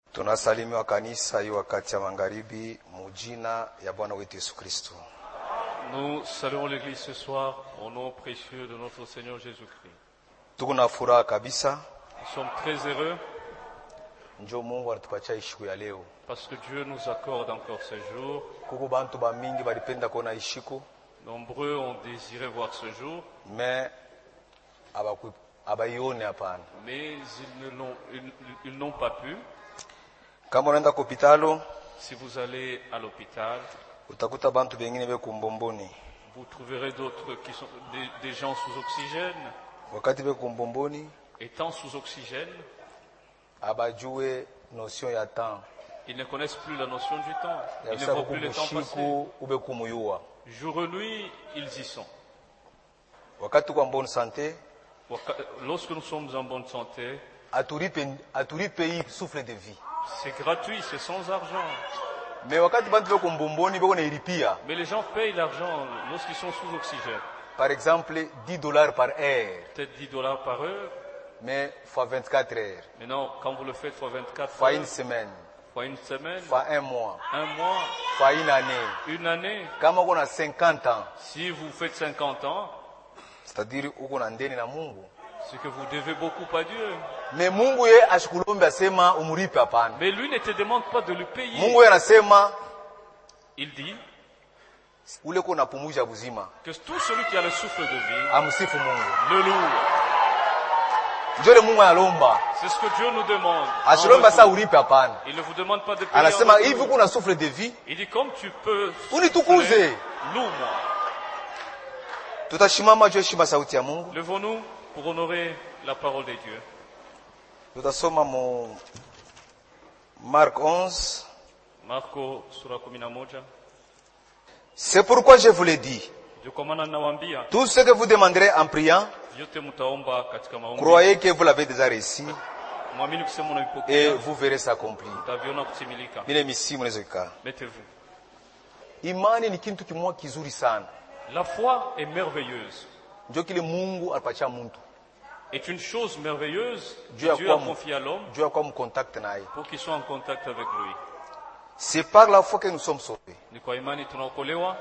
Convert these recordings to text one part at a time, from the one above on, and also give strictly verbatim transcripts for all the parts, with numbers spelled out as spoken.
Tunasalimiwa kanisa hii wakati ya magharibi mujina ya Bwana wetu Yesu Kristo. Nous saluons l'église ce soir au nom précieux de notre Seigneur Jésus-Christ. Tuko na furaha kabisa. Nous sommes très heureux Njoo Mungu anatupatia siku ya leo. parce que Dieu nous accorde encore ce jour. Kuko bantu ba mingi balipenda kuona ishiku. Nombreux ont désiré voir ce jour, Mais abaku abayone hapana. mais ils ne l'ont, ils, ils n'ont pas pu. Kama unaenda kwa hospitalo, Si vous allez à l'hôpital, utakuta bantu bengine be kumbomboni. vous trouverez d'autres qui sont des, des gens sous oxygène. Wakati be kumbomboni, Étant sous oxygène, abajue notion ya temps. ils ne connaissent plus la notion du temps. Ya Ils ne kusaka voient plus le temps passer. kumushiku ube kumuyua. Jour et nuit, ils y sont. Wakati kwa bonne santé, Lorsque nous sommes en bonne santé, aturipe aturipe hii souffle de vie. c'est gratuit, c'est sans argent. Mais wakati bantu be kumbomboni beko na iripia. Mais les gens payent l'argent lorsqu'ils sont sous oxygène. Par exemple, dix dollars par heure, Peut-être dix dollars par heure. mais fois vingt-quatre heures, Maintenant, quand vous le faites fois vingt-quatre fois heures, une semaine, fois une semaine, fois un mois, un mois, fois une année. une année, Kama uko na cinquante ans, si vous faites cinquante ans, c'est-à-dire uko na ndeni na Mungu. c'est que vous devez beaucoup à Dieu. Mais Mungu ye ashikulombe asema umuripe hapana. Mais lui ne te demande pas de le payer. Mungu ye anasema Il dit ule ko napumuja buzima, que tout celui qui a le souffle de vie amsifu Mungu. le loue. Njole Mungu analomba. C'est ce que Dieu nous demande. Ashilomba sa uripe hapana. Il ne vous demande pas de payer. Anasema en hivi retour. kuna souffle de vie, Il dit comme tu peux unitukuze. souffler, loue-moi. Tutashimama juu heshima sauti ya Mungu. Levons-nous pour honorer la parole de Dieu. Tutasoma mu Marc onze. Marko sura kumi na moja. C'est pourquoi je vous l'ai dit. Ndio kwa maana ninawaambia Tout ce que vous demanderez en priant, yote mtaomba katika maombi. croyez que vous l'avez déjà reçu Mwamini kusema et unavipokea, vous verrez s'accomplir. mtaviona kutimilika. Ile misimu inaweza ikaa. Mettez-vous. Imani ni kitu kimoja kizuri sana. La foi est merveilleuse. Ndio kile Mungu alipatia mtu. Est une chose merveilleuse Dieu que a Dieu quoi a mu- confiée à l'homme Dieu a comme contact naye. pour qu'il soit en contact avec lui. C'est par la foi que nous sommes sauvés. Ni kwa imani tunaokolewa,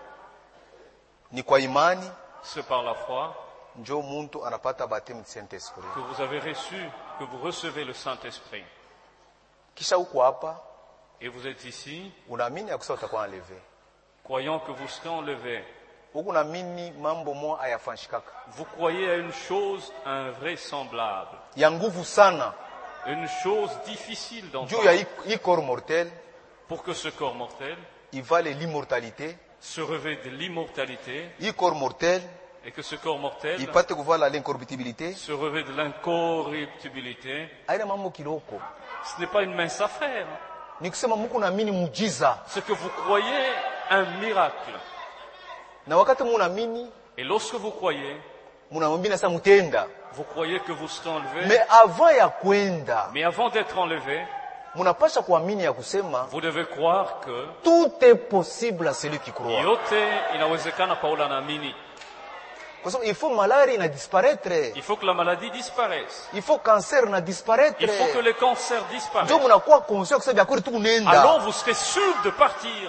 Ni kwa imani c'est par la foi ndio mtu anapata baptême du Saint-Esprit. que vous avez reçu, que vous recevez le Saint-Esprit. Kisha uko hapa Et vous êtes ici, unaamini ya kusema utakuwa enlevé. croyant que vous serez enlevés. Huko naamini mambo moja hayafanyikaka. Vous croyez à une chose invraisemblable, Ya nguvu sana une chose difficile juu ya d'entendre, hii hii corps mortel pour que ce corps mortel ivale l'immortalité. se revêt de l'immortalité Hii corps mortel et que ce corps mortel ipate kuvala l'incorruptibilité. se revêt de l'incorruptibilité. Haina mambo kiloko. Ce n'est pas une mince affaire. Ni kusema Mungu naamini muujiza. Ce que vous croyez, un miracle. Na wakati munaamini, Et lorsque vous croyez, munaamini sasa mutenda. vous croyez que vous serez enlevé. Mais avant ya kwenda, Mais avant d'être enlevé, munapasha kuamini ya kusema vous devez croire que tout est possible à celui qui croit. yote inawezekana kwa ule anaamini. Kwa sababu il faut malaria na disparaître. Il faut que la maladie disparaisse. Il faut cancer na disparaître. Il faut que les cancers Ndio disparaissent. munakuwa conscient kusema ya kweli tu Alors unaenda. vous serez sûr de partir.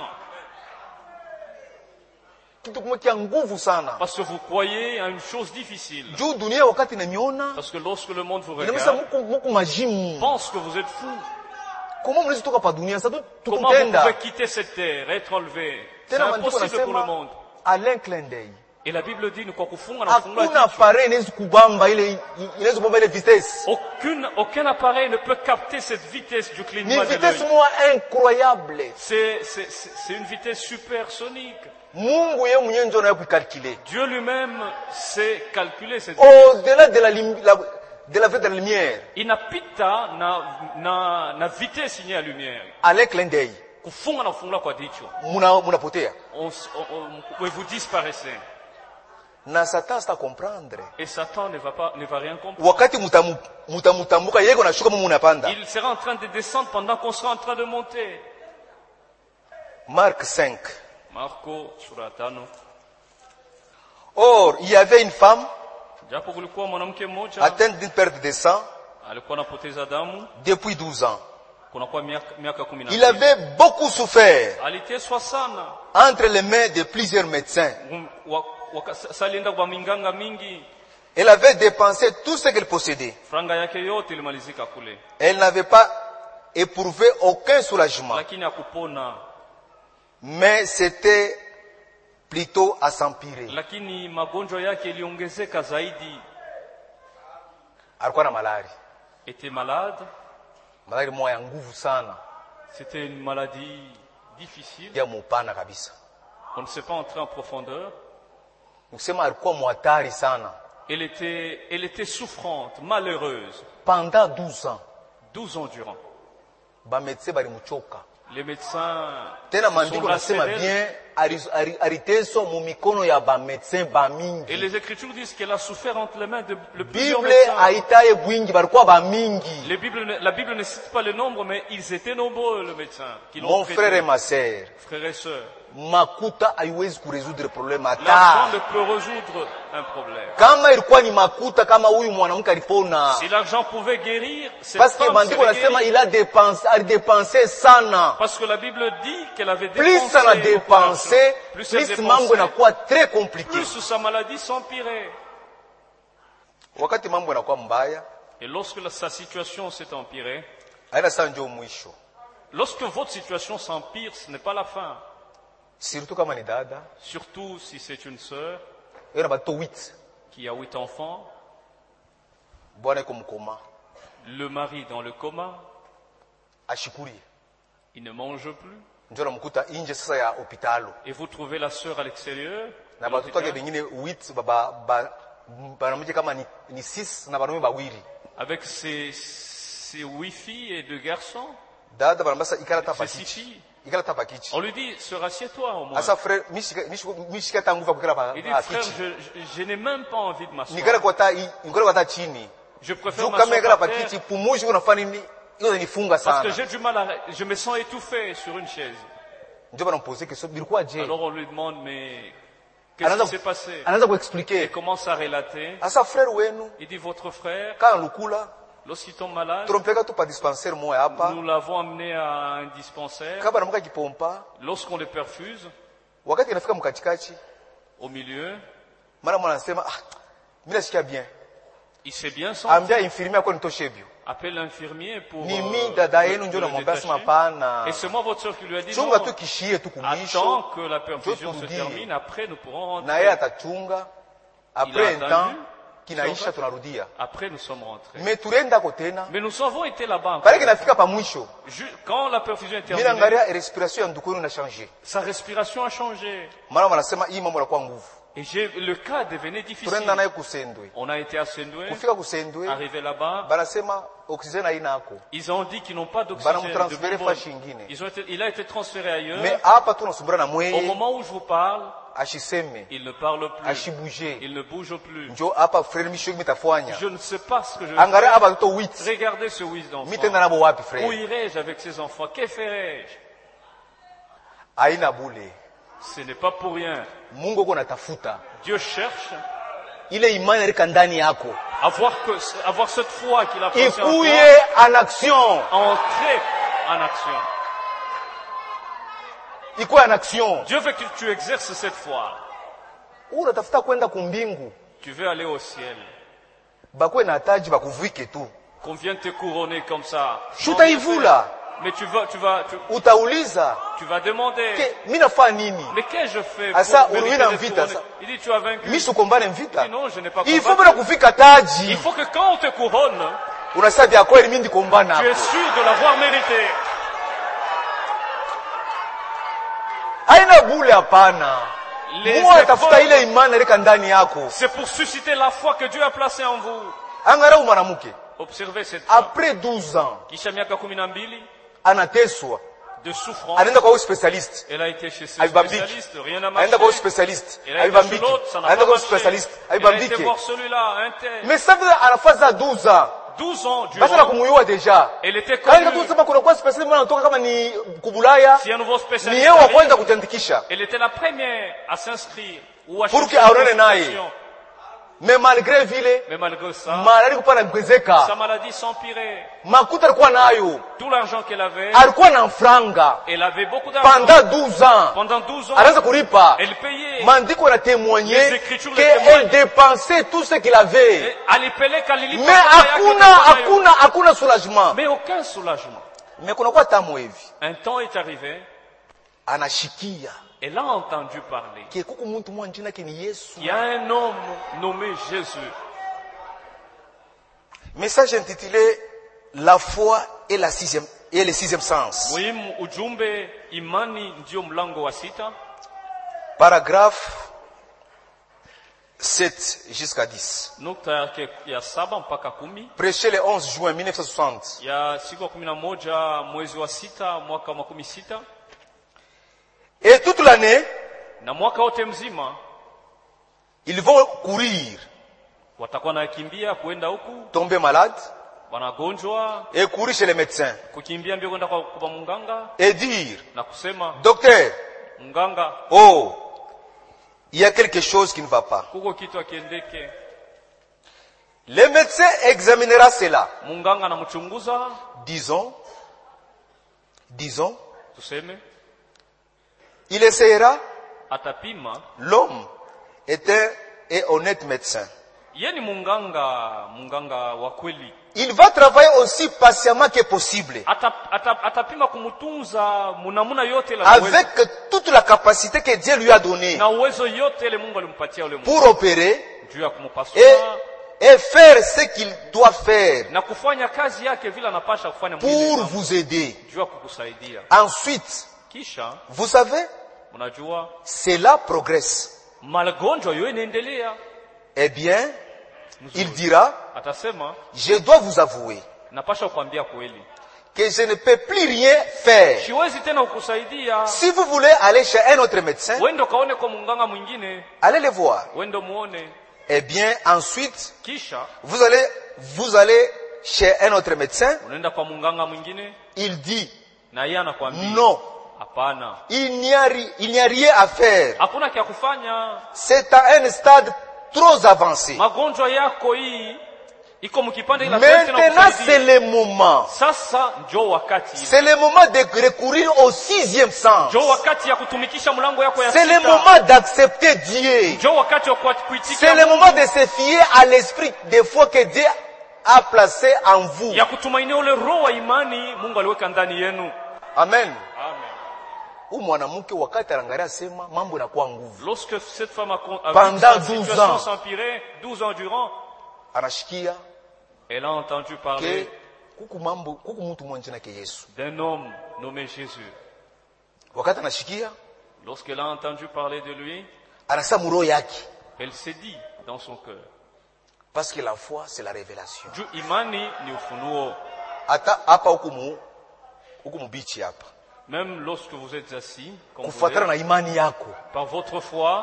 Kitu kimoja nguvu sana. Parce que vous croyez à une chose difficile. Juu dunia wakati inaniona, Parce que lorsque le monde vous inamesa regarde, muko muko majimu. pense que vous êtes fou. Comment mnaweza toka pa dunia sasa Comment vous tukutenda? pouvez quitter cette terre, être enlevé? C'est Tena maandiko impossible pour le nasema monde. Alain clin d'œil. Et la Bible dit, nous kwa kufunga na kufungua Hakuna jicho. appareil inaweza kubamba ile inaweza kubamba ile vitesse. Aucune, aucun appareil ne peut capter cette vitesse du Ni clignement de vitesse l'œil. moja incroyable. C'est, c'est, c'est c'est une vitesse supersonique. Mungu yeye mwenyewe ndio anaye kukalkule. Dieu lui-même sait calculer cette vitesse. Au-delà de la, lim- la de la vitesse de la lumière. Inapita na, na, na vitesse yenye ya lumière. Alain clin d'œil. Kufunga na kufungula kwa jicho. Muna munapotea. On, s- on, on, vous disparaissez. Na Satan sita comprendre. Et Satan ne va pas, ne va rien comprendre. Wakati mutamu mutamutambuka yeye anashuka mumu unapanda. Il sera en train de descendre pendant qu'on sera en train de monter. Marc cinq. Marko sura tano. Or, il y avait une femme Japo kulikuwa mwanamke mmoja atteinte d'une perte de sang alikuwa anapoteza damu depuis douze ans. Il avait beaucoup souffert aliteswa sana entre les mains de plusieurs médecins. salienda kwa minganga mingi. Elle avait dépensé tout ce qu'elle possédait. Franga yake yote ilimalizika kule. Elle n'avait pas éprouvé aucun soulagement. Lakini hakupona. Mais c'était plutôt à s'empirer. Lakini magonjwa yake iliongezeka zaidi. Alikuwa na malaria. Était malade. Malaria moja ya nguvu sana. C'était une maladie difficile. Ya mupana kabisa. On ne s'est pas entré en profondeur. Ukisema alikuwa muhatari sana. Elle était, elle était souffrante, malheureuse. Pendant douze ans. douze ans durant. Ba médecins bali muchoka. Les médecins. Tena mandiko nasema bien ariteso mu mikono ya ba médecins ba mingi. Et les écritures disent qu'elle a souffert entre les mains de le plusieurs Bible médecins. aitaye bwingi balikuwa ba mingi. Les Bibles, la Bible ne cite pas le nombre, mais ils étaient nombreux, les médecins. Qui l'ont Mon traité. frère et ma sœur. Frères et sœurs. Makuta haiwezi kuresoudre le problème L'argent hata. ne peut résoudre un problème. Kama ilikuwa ni makuta kama huyu mwanamke alipona. Si l'argent pouvait guérir, cette Parce que femme bandiko serait nasema guérie. il a dépensé, a dépensé sana. Parce que la Bible dit qu'elle avait Plus dépensé. ça a beaucoup dépensé, d'argent. Plus elle plus mambo dépensait, inakuwa très compliqué. plus sa maladie s'empirait. Wakati mambo yanakuwa mbaya, Et lorsque la- sa situation s'est empirée, haina saa njoo mwisho. lorsque votre situation s'empire, ce n'est pas la fin. Surtout kama ni dada, Surtout si c'est une sœur yeye na bato huit, qui a huit enfants, bwana iko mkoma, le mari dans le coma, ashikurie. il ne mange plus, Njoo namkuta nje sasa ya hospitalo. et vous trouvez la sœur à l'extérieur, Na de batoto wake l'hôpital, bengine huit baba ba banamuje kama ni, ni six na banaume bawili. avec ses, ses huit filles et deux garçons, Dada banambasa ikala ses tapa six kichi. filles. Ikala tapa kichi. On lui dit, sœur, assieds-toi au moins. Asa frère, mishika mishika tanguva kukala pa Il dit, pa frère, kichi. je, je, je n'ai même pas envie de Nikala m'asseoir. kwa ta nikala kwa ta chini. Je préfère Juu kama m'asseoir ikala par pa terre kichi pumushi unafanya nini? Hiyo nifunga parce que sana. j'ai du mal à, je me sens étouffé sur une chaise. Ndio banamposer question bilikuwa je? Alors on lui demande, mais qu'est-ce qui Anaanza s'est passé? anaanza Il kuexpliquer. commence à relater. Asa frère wenu Il dit, votre frère, kana lukula lorsqu'il tombe malade, trompeka tu pa dispensaire moya hapa. nous l'avons amené à un dispensaire. Kaba namuka kipompa, Lorsqu'on le perfuse, wakati inafika mkatikati, au milieu, mara mwana anasema ah, mimi nasikia bien. il s'est bien senti. Ambia infirmier kwa nitoshe bio. Appelle l'infirmier pour Ni euh, mi dada le- yenu ndio le namwambia sema détacher. pana. Et c'est moi votre soeur qui lui a dit, Chunga non, tu kishie tu attends kumisho. que la perfusion se turudie. termine, après nous pourrons Na yeye rentrer. atachunga. Il Après a un attendu. temps kinaisha Sawa. tunarudia. Après nous sommes rentrés. Mais tulienda ko tena. Mais nous avons été là-bas. Pale kinafika pa mwisho. Ju- Quand la perfusion est Mimi terminée, naangalia respiration ya nduku yenu na changer. sa respiration a changé. Mara wanasema hii mambo yanakuwa nguvu. Et j'ai- le cas devenait difficile. Tunaenda naye kusendwe. On a été à Sendoué, Kufika kusendwe, arrivé là-bas. banasema oxygène haina hako. Ils ont dit qu'ils n'ont pas Bana d'oxygène. mtransfere de bonbonne. fashi ingine. Ils ont été, il a été transféré ailleurs. Mais hapa tunasumbura na Au mweye, moment où je vous parle, ashiseme, il ne parle plus. ashibuje. Il ne bouge plus. Njo hapa frère misho mitafanya. Je ne sais pas ce que je vais Angalia faire. hapa watoto huit. Regardez ce wisdom. Mitenda nabo wapi Où frère? irai-je avec ces enfants? Que ferai-je? Haina bule. Ce n'est pas pour rien. Mungu uko natafuta. Dieu cherche Ile imani ilika ndani yako. avoir, que, avoir cette foi qu'il a placée en toi, Ikuye en action. entrer en action. Ikuye en action. Dieu veut que tu exerces cette foi. Unatafuta kwenda kumbingu. Tu veux aller au ciel. Bakwe na taji bakuvike tu. Qu'on vienne te couronner comme ça. Shutaivula. Mais tu vas, tu vas, tu, Utauliza. tu vas demander. Ke, mimi nafanya nini? Mais qu'est-ce que je fais Asa, pour mériter uruina d'être mvita, couronné? asa. Il dit, tu as vaincu. Mimi sikombane Il mvita. dit, non, je n'ai pas Il faut combattu. bila kufika taji. Il faut que quand on te couronne, Unasema vya kweli mimi ndikombana. tu es sûr de l'avoir mérité. Haina bule hapana. Les Mungu atafuta ile efforts, imani ilika ndani yako. c'est pour susciter la foi que Dieu a placée en vous. Angalau mwanamke. Observez cette femme. Après douze ans, Kisha miaka kumi na mbili anateswa. de souffrance. Anaenda kwa huyu specialist. Elle a été chez ses Haibambiki. spécialistes, rien n'a Anaenda marché. kwa huyu specialist. Elle a été chez Haibambiki. l'autre, ça n'a Anaenda pas kwa huyu marché. specialist. Elle a été Haibambiki. voir celui-là, un tel. Mais ça veut anafaza douze ans. douze ans Basi na durant, kumuyua deja. elle était Kama tu connue. sema kuna kwa specialist mwana anatoka kama ni kubulaya, Si un nouveau ni spécialiste yeye wa arrive, kwanza kujiandikisha. elle était la première à s'inscrire ou à Pour chercher que aonane une naye. consultation. Mais malgré vile, Mais malgré ça, malari kupana kwezeka. sa maladie s'empirait. Makuta alikuwa nayo. Tout l'argent qu'elle avait, Alikuwa na franga. elle avait beaucoup d'argent. Pendant douze ans. Pendant douze ans, Anaanza kulipa. elle payait. Maandiko na témoigné Les Écritures le qu'elle témoignent. dépensait tout ce qu'il avait. Et alipeleka alilipa Mais pesa yake hakuna kwa nayo. hakuna hakuna soulagement. Mais aucun soulagement. Mais kuna kwa tamu hivi. Un temps est arrivé, Anashikia. elle a entendu parler. Ke kuku muntu mwa njina ke ni Yesu. Il y a un homme nommé Jésus. Message intitulé La foi et la sixième et le sixième sens. Muhimu ujumbe imani ndio mlango wa sita. Paragraphe sept jusqu'à dix. Nukta yake ya saba mpaka kumi. Prêché le onze juin mille neuf cent soixante. Ya siku ya kumi na moja mwezi wa sita mwaka wa makumi sita. Et toute l'année, Na mwaka wote mzima ils vont courir, watakuwa nakimbia kwenda huku, tomber malade, wanagonjwa, et courir chez les médecins. kukimbia mbio kwenda kwa kwa munganga Et dire, na kusema, docteur, munganga, oh, il y a quelque chose qui ne va pas. kuko kitu akiendeke. Le médecin examinera cela. Munganga anamchunguza, Disons, disons, tuseme, il essayera. atapima. L'homme est un et honnête médecin. Yeye ni munganga, munganga wa kweli. Il va travailler aussi patiemment que possible, Ata, ata, atapima kumutunza munamuna yote la uwezo. avec toute la capacité que Dieu lui a donnée Na uwezo yote ile Mungu alimpatia ule Mungu. pour opérer Juu ya kumupasua et, et faire ce qu'il doit faire na kufanya kazi yake vile anapasha kufanya pour mwili. vous aider. Juu ya kukusaidia. Ensuite, Kisha vous savez, unajua cela progresse. magonjwa yote inaendelea. Eh bien, Mzuri. il dira, Atasema je dois vous avouer napasha kuambia kweli. que je ne peux plus rien faire. Siwezi tena kukusaidia. Si vous voulez aller chez un autre médecin, Wendo kaone kwa munganga mwingine, allez le voir. wendo muone. Eh bien, ensuite, Kisha vous allez, vous allez chez un autre médecin, unaenda kwa munganga mwingine il dit, na yeye anakuambia non, hapana. il n'y a, ri- il n'y a rien à faire. Hakuna kia kufanya. C'est à un stade trop avancé. Magonjwa yako hii iko mkipande ila kwenda Maintenant, c'est kusaidia. le moment. Sasa njoo wakati. C'est le moment de recourir au sixième sens. Njoo wakati ya kutumikisha mlango yako ya C'est le sita. moment d'accepter Dieu. Njoo wakati wa kuitika. C'est le moment de se fier à l'esprit des fois que Dieu a placé en vous. Ya kutumainia ule roho wa imani Mungu aliweka ndani yenu. Amen. Amen. Huyu mwanamke wakati anaangalia sema mambo inakuwa nguvu. Lorsque cette femme a, a Pendant vu sa douze situation ans. s'empirer, douze ans durant, Anashikia elle a entendu ke parler kuku mambo kuku mtu mmoja na ke Yesu. d'un homme nommé Jésus. Wakati anashikia Lorsqu'elle a entendu parler de lui, anasa muro yake elle s'est dit dans son cœur, parce que la foi c'est la révélation. juu imani ni ufunuo. Hata hapa huku mu huku mubichi hapa. Même lorsque vous êtes assis, comme vous Kufuatana êtes, na imani yako. par votre foi,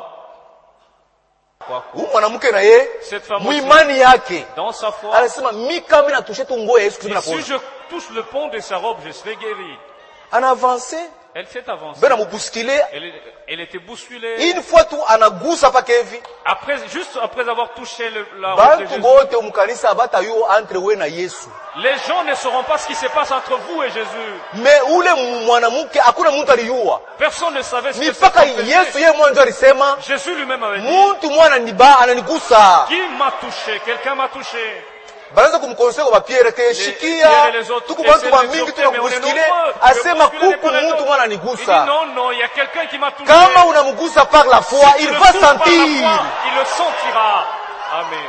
kwa- Huyu mwanamke na ye cette femme mu aussi, imani yake dans sa foi, anasema mimi kama natushe tu nguo ya Yesu et Kristo si napona. je touche le pont de sa robe, je serai guéri. Ana avancé Elle s'est avancée. bena mubuskile Elle, elle était bousculée. une fois tu anagusa paka hivi Après, juste après avoir touché le, la robe de bantu Jésus, bote mukanisa batayo entre we na Yesu. les gens ne sauront pas ce qui se passe entre vous et Jésus. Me ule mwanamke hakuna mtu aliyua. Personne ne savait ce Ni que paka c'était. Yesu yeye mwanzo alisema Jésus lui-même avait dit, mtu mwana niba ananigusa. qui m'a touché? Quelqu'un m'a touché. Banaanza kumkonsea kwa Pierre ke Pierre shikia et les autres tuko bantu essaient ba de mingi sortir, mais on est tunakusikile nombreux. asema Le bousculer kuku n'est pas mtu là-dedans. mwana Il dit anigusa. non, non, il y a quelqu'un qui m'a touché. Kama unamgusa par la foi, Si il tu le va touches par la foi, sentir. il le sentira. Amen.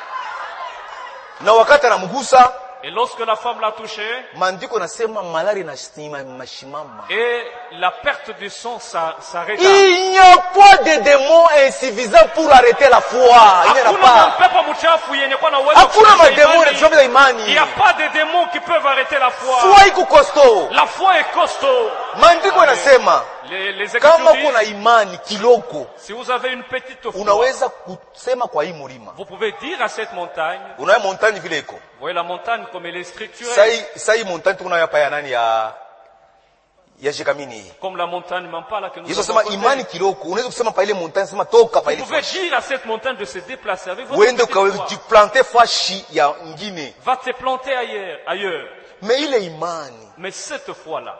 Na wakati anamgusa Et lorsque la femme l'a touché, maandiko nasema malari na stima mashimama. et la perte de sang s'a- s'arrêta. Il n'y a pas de démon insuffisant pour arrêter la foi. Il n'y en a Hakuna pas. mapepo mchafu yenye kuwa na uwezo Hakuna wa kushusha mademoni imani. yanayoshinda Il imani. n'y a pas de démons qui peuvent arrêter la foi. Foi iko costaud. La foi est costaud. Maandiko yanasema Les, les kama Écritures uko na disent, imani kiloko si vous avez une petite foi, unaweza kusema kwa hii mulima. vous pouvez dire à cette montagne, Unayo montagne vile iko. vous voyez la montagne comme elle est structurée. Sai sai montagne tunayo hapa ya nani ya ya Jekamini. Comme la montagne Mampala que nous Yesu avons asema imani côté. kiloko. Unaweza kusema pa ile montagne sema toka pa Vous ile pouvez fashi. dire à cette montagne de se déplacer avec votre Uende petite foi. ukajiplanter fashi ya ingine. Va te planter ailleurs, ailleurs. Me ile imani Mais cette foi-là,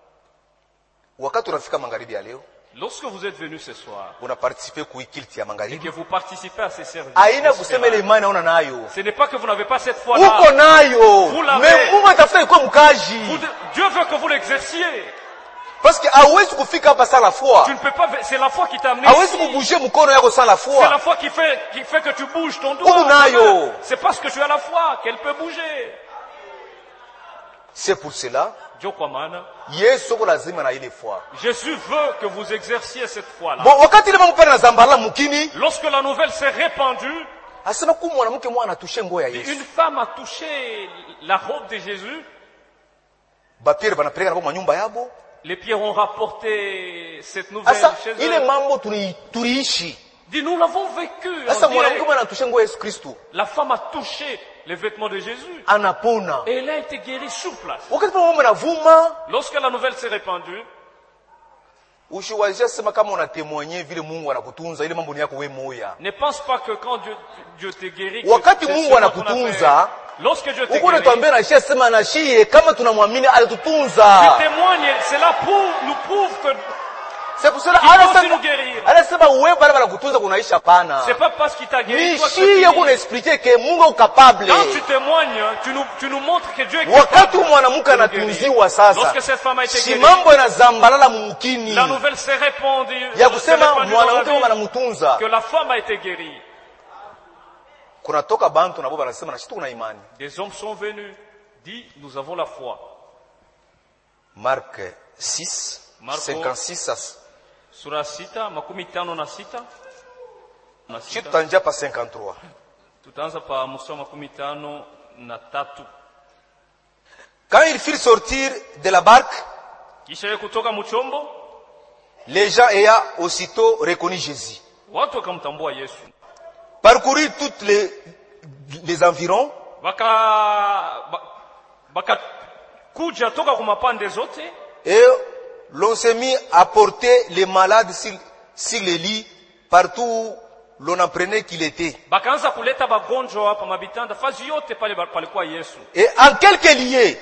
wakati unafika magharibi ya leo lorsque vous êtes venus ce soir unaparticipe kuikilti ya et magharibi. que vous participez à ces services, Haina kusema ile imani hauna nayo. ce n'est pas que vous n'avez pas cette foi-là. Uko nayo. Vous l'avez. Me Mungu atafuta ikuwe mkaji. Vous de- Dieu veut que vous l'exerciez. Parce que hauwezi kufika hapa sans la foi. Tu ne peux pas, c'est la foi qui t'a amené Hauwezi ici. kubouger mkono yako sans la C'est la foi. foi qui fait, qui fait que tu bouges ton Uko doigt. nayo. C'est parce que tu as la foi qu'elle peut bouger. C'est pour cela Dieu kwa maana, Yesu uko lazima na ile foi. Jésus veut que vous exerciez cette foi-là. Bon, wakati ile mambo pale na zambala mukini, Lorsque la nouvelle s'est répandue, asema ku mwanamke mwana atushe nguo ya Yesu. une femme a touché la robe de Jésus. Ba Pierre banapeleka na nyumba yabo. Les pierres ont rapporté cette nouvelle Asa chez ile eux. mambo tuli tuliishi. Dit, nous l'avons vécu. Asa On dirait, mwanamke mwana atushe nguo ya Yesu Kristo. la femme a touché les vêtements de Jésus. Anapona. Et elle a été guérie sur place. Wakati mambo yanavuma, Lorsque la nouvelle s'est répandue, ushiwazia sema kama unatemwenye vile Mungu anakutunza ile mambo ni yako wewe moya. ne pense pas que quand Dieu, Dieu te guérit, que Wakati c'est Mungu seulement ton anakutunza, affaire. Lorsque Dieu te uko guérit, unatuambia na shia sema na shie kama tunamwamini alitutunza. tu témoignes, cela prouve, nous prouve que C'est pour cela Il peut aussi anasema nous guérir. anasema wewe pale wanakutunza kunaisha pana. c'est pas parce qu'il t'a guéri, Ni toi, que shie tu kuna expliquer que Mungu est capable. Quand tu témoignes, tu nous, tu nous montres que Dieu est Wakati capable mwanamke de nous anatunziwa guérir. sasa, Lorsque cette femme a été si guérie, mambo inazambalala mumkini la nouvelle s'est répandue, ya s'est kusema répandue dans la mwanamke ville, wanamutunza, que la femme a été guérie. kunatoka bantu nabo banasema na shitu kuna imani. Des hommes sont venus, dit, nous avons la foi. Marc six, Marco. cinquante-six à Sura sita, makumi tano na sita. Na shitu sita. tanja pa cinquante-trois. Tutaanza pa mstari makumi tano na tatu. Quand ils firent sortir de la barque, Kisha yeye kutoka mchombo, les gens ayant aussitôt reconnu Jésus, watu wakamtambua Yesu. parcourir toutes les, les environs, Baka ba- baka kuja toka kwa mapande zote, et l'on s'est mis à porter les malades sur, sur les lits partout où l'on apprenait qu'il était. bakaanza kuleta bagonjwa hapa mabitanda fazi yote pale palikuwa Yesu. Et en quelques lieux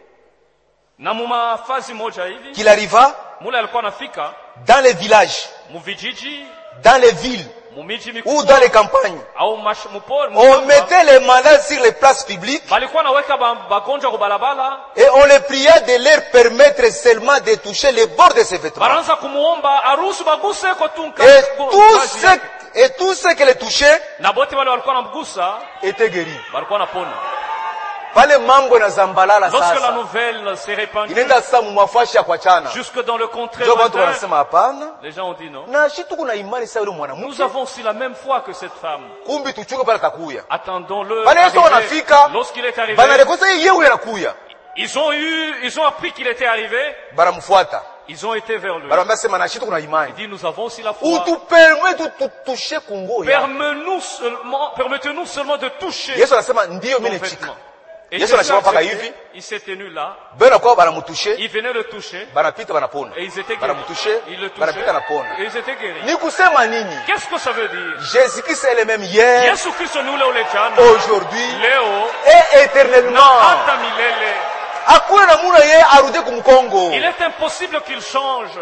Na muma fazi moja hivi, qu'il arriva, mule alikuwa anafika dans les villages, muvijiji, dans les villes mumiji ou mikubwa dans les campagnes, au mash mupori, on mettait les malades sur les places publiques balikuwa naweka ba- bagonjwa kwa barabara, et on les priait de leur permettre seulement de toucher les bords de ses vêtements. banaanza kumuomba aruhusu baguse kwa tunka. Et tous ceux, et tous ceux qui les touchaient na bote wale walikuwa namgusa étaient guéris. walikuwa napona. Pale mambo na zambalala Lorsque la sasa. nouvelle s'est répandue Inaenda sasa mwafashi ya kuachana. jusque dans le contrée Ndio watu lointain, wanasema hapana. les gens ont dit non. Na shitu kuna imani sasa yule Nous mwanamke. avons aussi la même foi que cette femme. Kumbi tuchunge pale atakuya. Attendons-le. Bana Yesu arriver. wanafika. Lorsqu'il est arrivé, Bana rekosa yeye huyo anakuya. ils ont eu, ils ont appris qu'il était arrivé. Baramfuata. Ils ont été vers lui. Baramwambia sema na shitu kuna Il imani. dit, nous avons aussi la Ou foi. tu permets tu tu toucher kungo ya. Permets-nous seulement, permettez-nous seulement de toucher Yesu anasema ndio ton mimi vêtement. nechika. Et Yesu Jésus anasema a paka accepté. hivi. Il s'est tenu là. Bena kwa banamutushe, Il venait le toucher. banapita banapona. Et ils étaient guéris. Banamutushe, Ils le touchaient. banapita napona. Et ils étaient guéris. Ni kusema nini? Qu'est-ce que ça veut dire? Jésus Christ est le même hier, Yesu Kristo ni ule ule jana, aujourd'hui leo et éternellement. hata milele. Hakuna namuna yeye arudi kumkongo. Il est impossible qu'il change.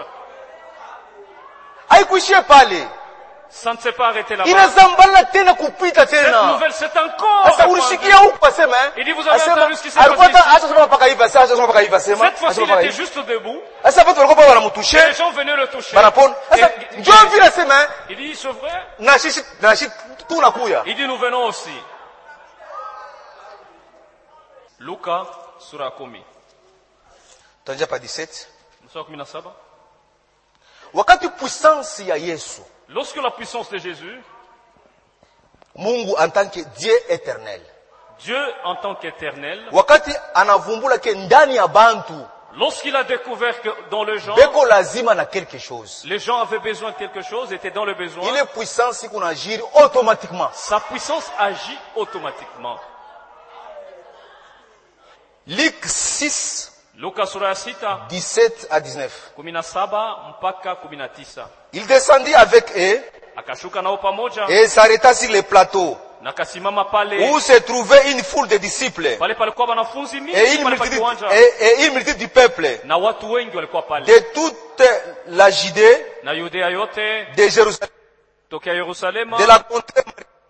Haikuishie pale. Ça ne s'est pas arrêté là-bas. Inazambala tena kupita Cette tena. nouvelle, c'est encore. Sasa répandu. ulishikia huku pasema eh? Il dit, vous avez Asema, entendu ce qui s'est alikuwa passé hata acha sema mpaka hivi sasa, acha sema mpaka hivi asema. Cette fois-ci, acha il mpaka était hivi. juste debout. Sasa watu walikuwa Et wanamutushe, les gens venaient le toucher. banapona. Sasa Et- njoo vile asema eh? Il dit, c'est vrai. Na sisi na sisi tunakuya. Il dit, nous venons aussi. Luka, sura kumi. Tanja pa dix-sept. Sura kumi na saba. Wakati puissance ya Yesu, Lorsque la puissance de Jésus, Mungu en tant que Dieu éternel, Dieu en tant qu'éternel, wakati anavumbula ke ndani ya bantu lorsqu'il a découvert que dans le genre, beko lazima na quelque chose, les gens avaient besoin de quelque chose, étaient dans le besoin, ile puissance iko agir automatiquement. sa puissance agit automatiquement. Luc six, Luka sura ya sita dix-sept à dix-neuf. kumi na saba mpaka kumi na tisa. Il descendit avec eux Akashuka nao pamoja et s'arrêta sur le plateau na kasimama pale où se trouvait une foule de disciples pale palikuwa wanafunzi et mingi une pale pa multitude, kiwanja et, et une multitude du peuple na watu wengi walikuwa pale de toute la Judée, na Yudea yote de Jérusalem, tokea Yerusalema de la contrée,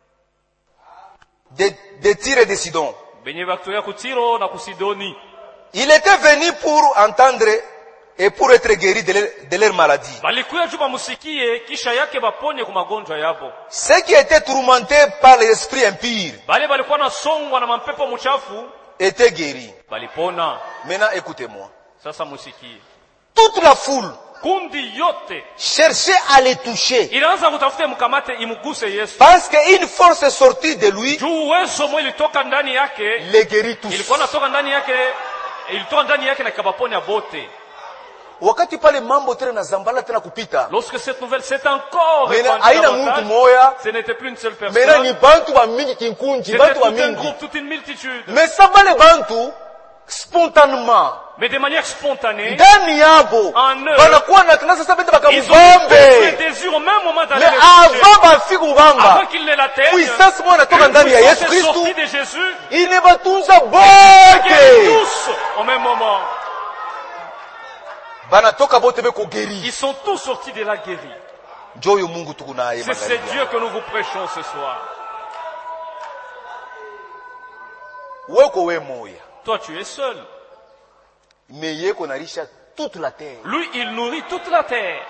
de, de Tyr et de Sidon. benye bakutokea Kutiro na Kusidoni. Il était venu pour entendre et pour être guéri de leur, de leur maladie. Balikuya juu bamusikie kisha yake baponye kwa magonjwa yabo. Ceux qui étaient tourmentés par l'esprit impur Bale balikuwa na songwa na mampepo mchafu étaient guéris. balipona. Maintenant, écoutez-moi. Sasa musikie. Toute la foule Kundi yote cherchait à les toucher ilianza kutafuta mkamate imuguse Yesu. parce qu'une force est sortie de lui, Juu uwezo mwe ilitoka ndani yake, les guérit tous. ilikuwa natoka ndani yake, ilitoka ndani yake na kabaponya bote. Wakati pale mambo tena na zambala tena kupita, Lorsque cette nouvelle s'est encore Mena répandue haina davantage, mtu moya, ce n'était plus une seule mena ni personne, bantu ba mingi kinkunji, c'était bantu tout ba un mingi. groupe, toute une multitude. Mais ça va les bantu spontanément. Mais de manière spontanée, Ndani yabo En eux, banakuwa na kanasa sabende ils ont le bakamubambe. désir au même moment d'aller Mais le toucher. avant bafiki kubamba, Avant qu'il ne l'atteigne, puissance mwana toka une ndani ya Yesu puissance est sortie Kristu, de Jésus, il ne batunza guérit bote. tous au même moment. Banatoka bote beko guéri. Ils sont tous sortis de la guérie. Njoyo Mungu tukunaye C'est ce magharibi. Dieu que nous vous prêchons ce soir. Weko we moya. Toi, tu es seul. Mais yeko narisha toute la terre. Lui, il nourrit toute la terre.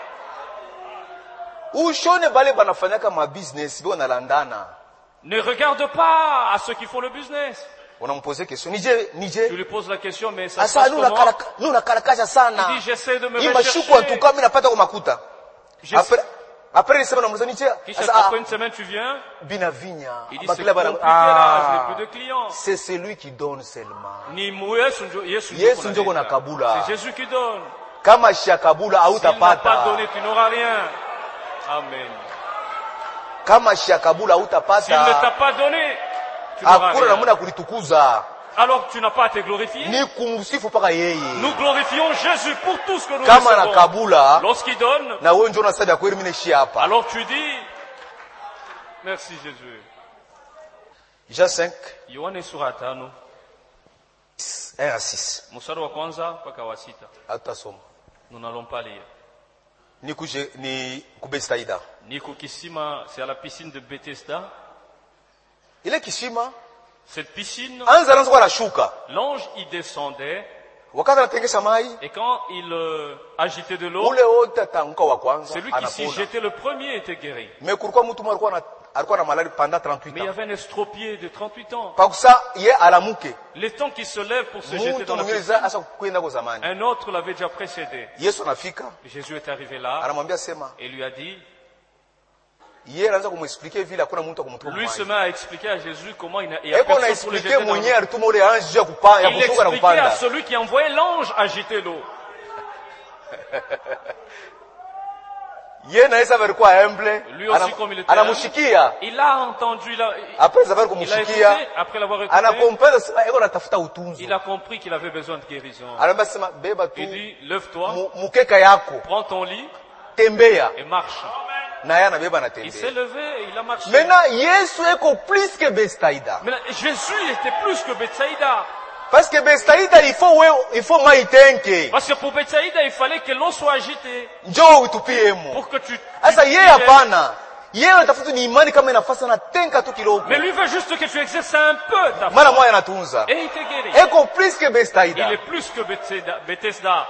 Ushone bale banafanyaka ma business bo nalandana. Ne regarde pas à ceux qui font le business. On me posé question. Nije, Tu nije. lui poses la question, mais ça se Asa passe nous na comment? kalaka, nous na kalakasha sana. Il dit, j'essaie de me Ima shuku en tout rechercher. cas mimi napata kwa makuta. Je- Après après nisema na mzani nije. Kisha Asa après une semaine, tu viens. bina vinya. Il dit, Bakila c'est bana- compliqué là, je n'ai Ah. plus de clients. C'est celui qui donne seulement. Ni mu- Yesu njo- Yesu njo Yesu kuna njo kuna leta. kabula. C'est Jésus qui donne. Kama shiakabula S'il n'a pas hautapata. donné, tu n'auras rien. Amen. Kama shiakabula S'il ne t'a hautapata. pas donné, tu n'auras Hakuna rien. namna kulitukuza. Alors tu n'as pas à te glorifier. Ni kumsifu paka yeye. Nous glorifions Jésus pour tout ce que nous Kama na recevons. kabula Lorsqu'il donne, na wewe ndio unasema kweli mimi nishi hapa. alors tu dis, merci Jésus. Jean cinq, Yohane sura tano, un à six. mstari wa kwanza mpaka wa sita. Hatutasoma. Nous n'allons pas lire. Ni kuje ni kubestaida. Niko kisima, c'est à la piscine de Bethesda. Ile kishima Cette piscine, anza anaanza kwa nashuka. l'ange y descendait Wakati anatengesha mai, et quand il euh, agitait de l'eau, ule wote atanguka wa kwanza celui qui s'y anapona. jetait le premier était guéri. Mais kulikuwa mtu mmoja alikuwa na alikuwa na malali pendant trente-huit Mais il y ans. avait un estropié de trente-huit ans. Pakusa ye alamuke. Les temps qui se lèvent pour se jeter Mtu dans la mwingine piscine, za asa kwenda kwa zamani. un autre l'avait déjà précédé. Yesu anafika, Jésus est arrivé là anamwambia sema, et lui a dit, yeye anaanza kumexpliquer vile hakuna mtu akumtuma. lui se met à expliquer à Jésus comment il n'a il y a Eko na personne pour le jeter expliquer dans mwenyewe l'eau. alituma ule ange ya kupanda ya Il kushuka na expliquait à kupanda. celui qui envoyait l'ange agiter l'eau. Yeye na Yesu alikuwa humble, Lui aussi anam- comme il était anamshikia. Il a entendu, il a, Après avoir il a kumshikia, écouté, après l'avoir écouté, anakompenda sema eko natafuta utunzo. il a compris qu'il avait besoin de guérison. Anambia sema beba tu Il dit, lève-toi, mu- mukeka yako, prends ton lit tembea. et marche. Na yeye anabeba na Il s'est tembea. levé et il a marché. Maintenant Yesu eko plus que Bethsaida. Mais là, Jésus était plus que Bethsaïda. Parce que Bethsaida il faut we, il faut mai tenke. Parce que pour Bethsaïda, il fallait que l'eau soit agitée Njoo utupiemo. pour que tu... Sasa tu- yeye hapana. Yeye anatafuta ni imani kama inafasa na tenka tu kidogo. Mais lui veut juste que tu exerces un peu ta foi. Mara moja anatunza. Et il te guérit. Eko plus que Il Bethsaida. est plus que Bethsaida. Bethesda.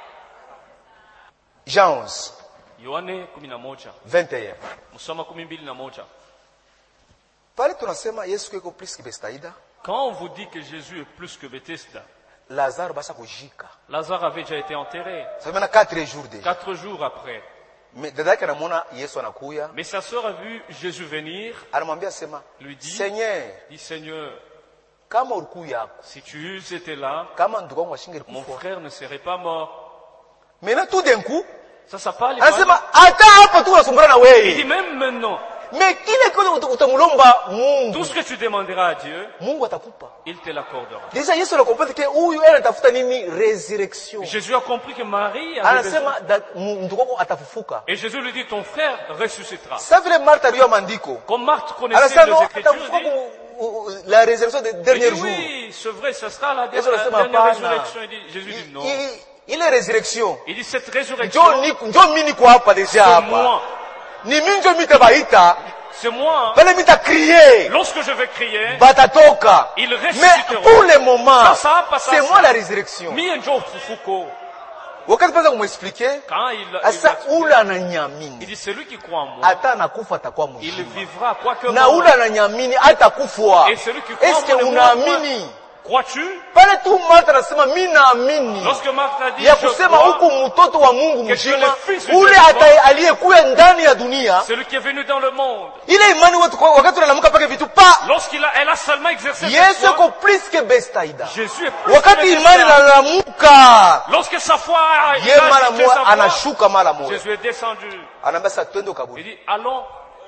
Jean onze, Yohane kumi na moja. vingt et un. Msoma kumi mbili na moja. Pale tunasema Yesu eko plus que Bethsaida. Quand on vous dit que Jésus est plus que Bethesda, Lazaro basa kujika. Lazare avait déjà été enterré Ça fait maintenant quatre jours déjà. quatre jours après. Mais dada yake anamuona Yesu anakuya, Mais sa sœur a vu Jésus venir, anamwambia sema, lui dit, Seigneur, dit Seigneur, kama ulikuya yako, si tu eusses été là, kama ndugu wangu ashinge mon kufa. frère ne serait pas mort. Maintenant tout d'un coup, Ça, ça parle. anasema hata hapa tu unasumbana na Il dit wewe. même maintenant, Mais kile kile utamulomba Mungu, tout ce que tu demanderas à Dieu, Mungu atakupa. il te l'accordera. Déjà Yesu anakomprendre que huyu anatafuta nini? Résurrection. Jésus a compris que Marie avait besoin. Anasema mtu wako atafufuka. Et Jésus lui dit, ton frère ressuscitera. Ça vile Martha aliyo maandiko. Comme Marthe connaissait Anasema les Écritures, atafufuka il dit, la résurrection des derniers dit, jours. oui, c'est vrai, ça sera la Yesu dernière, anasema la dernière hapana. résurrection. Il dit, Jésus dit non. Il est résurrection. Il dit, cette résurrection, Njoo ni njoo mimi niko hapa deja c'est hapa. moi. Ni mimi njoo mitabaita. C'est moi. Bale mita crier. Lorsque je vais crier, Batatoka. ils Mais ressusciteront. pour le moment, Ça, ça, ça, c'est ça. moi la résurrection. Mi njo fufuko. Wakati pasa kumexpliquer, Quand il, il, asa il, ula il ananyamini. dit, celui qui croit en moi, Hata anakufa atakuwa il mzima. vivra, quoique Na mort. ula ananyamini atakufa. Et celui qui croit Est-ce que en moi, unaamini? crois-tu? Pale tu Martha anasema mimi naamini. Lorsque Marthe a dit, Ya je kusema crois, huku mtoto wa Mungu que tu es mzima, le fils du ule Dieu ata- aliyekuwa ndani ya dunia, celui qui est venu dans le monde, ile imani wetu kwa wakati tunalamuka pake vitu pa lorsqu'il a, elle a seulement exercé Yesu cette foi, ko plus que Bethsaida. Jésus est plus Wakati que imani Bethsaida. inalamuka, Lorsque sa foi a, il ye a mara ajouté moja sa foi, anashuka mara moja. Jésus est descendu. Anaambia sasa twende Il kaburi. dit, allons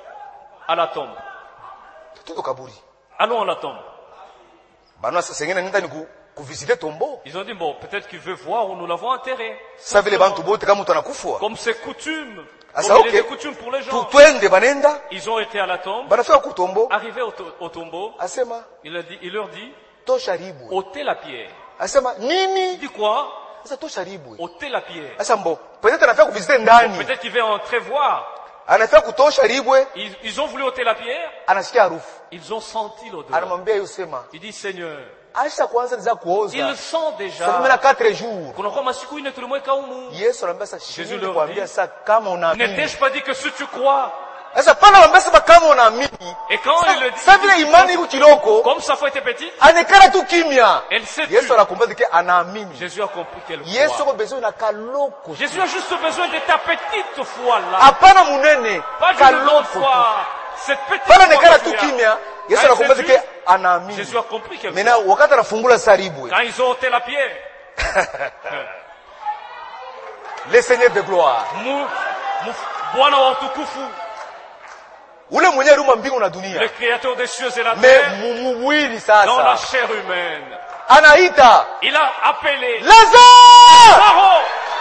à la tombe. Twende kaburi. Allons à la tombe. Bana sasa ngine nenda ni ku- kuvisiter tombo. Ils ont dit, bon, peut-être qu'il veut voir où nous l'avons enterré. Sasa vile bantu bote kama mtu anakufa. Comme c'est coutume. Ah, Comme ça, il ok. est de coutume pour les Tu gens. twende banenda, Ils ont été à la tombe. banafika ku tombo, Arrivés au, to- au tombeau, asema il, a dit, il leur dit, tosha ribu. ôtez la pierre. Asema Il nini? dit quoi? Sasa tosha ribu. Ôtez la pierre. Sasa mbo, peut-être anafika kuvisiter ndani. Peut-être qu'il va entrer voir. Anafika kutosha ribwe, Ils, ils ont voulu ôter la pierre. anasikia harufu. Ils ont senti l'odeur. Anamwambia Yosema, Il dit, Seigneur, acha kwanza niza ils kuoza. sent Sasa déjà. mimi na quatre jours. Kunakuwa masiku ine tulimweka humu. Yesu anambia sasa Jésus shini leur kuambia dit, sasa kama unaamini. N'étais-je pas dit que si tu crois? Sasa pale anambia sasa kama unaamini. Et quand il le dit, Sasa vile imani iko kiloko, comme sa foi était petite, anekana tu kimya. elle s'est Yesu tue. anakumbuka ke anaamini. Jésus a compris qu'elle Yesu croit. ko besoin na kaloko. Jésus a juste besoin de ta petite foi là. Hapana munene, Pas d'une grande kaloko. tu. foi. Cette petite Pale foi anekana que tu tu as. kimya. Yesu Quand anakumbuka elle ke s'est tue, anaamini. Jésus a compris qu'elle Mena croit. wakati anafungula saribwe. Quand ils ont ôté la pierre, Le Seigneur de gloire. mu, mu, Bwana wa utukufu, Ule mwenye ruma mbingu na le dunia. créateur des cieux et la Me terre, mumwili dans la sasa. chair humaine, Anaita il a appelé Lazare Pharaon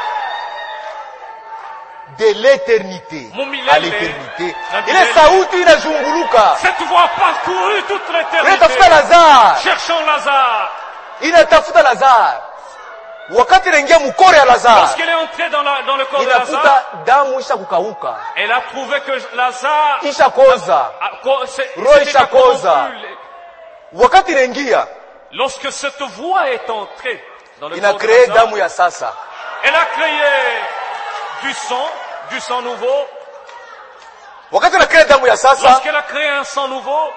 de l'éternité Mumilele. à l'éternité. Na Ile milele. sauti inazunguluka. Cette voix a parcouru toute Inatafuta l'éternité, Lazare. cherchant Lazare. Inatafuta Lazare. Wakati inaingia mkore ya Lazare, Lorsqu'elle est entrée dans, la, dans le corps de Lazare, inakuta damu isha kukauka, elle a trouvé que Lazare isha koza. a- co- c'est- Roho s'était ishakoza. corrompu. Wakati inaingia Lorsque cette voix est entrée dans le ina corps de kree Lazare, damu ya sasa. elle a créé du sang, du sang nouveau. Wakati ina kree damu ya sasa, Lorsqu'elle a créé un sang nouveau,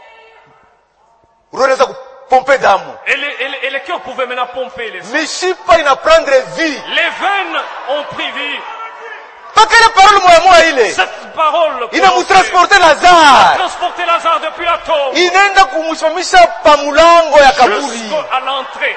roho inaweza kupompe damu. et les, et les- et les cœurs pouvaient maintenant pomper les sangs. Mishipa ina prendre vie. Les veines ont pris vie. Paka ile parole moya moya ile Cette parole inamutransporte Lazare, transporté Lazare depuis la tombe inaenda kumsimamisha pa mulango ya kaburi. jusqu'à l'entrée.